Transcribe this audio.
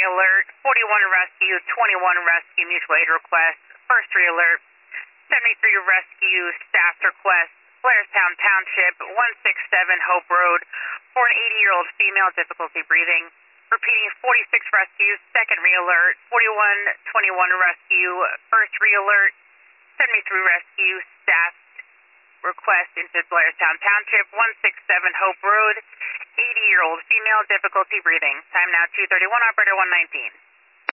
alert, 41 rescue, 21 rescue, mutual aid request. First re-alert, 73 rescue, staff request, Blairstown Township, 167 Hope Road, for an 80-year-old female, difficulty breathing. Repeating, 46 rescue, second re-alert, 4121 rescue, first re-alert, 73 rescue, staff request into Blairstown Township, 167 Hope Road, 80-year-old female, difficulty breathing. Time now 2:31, operator 119.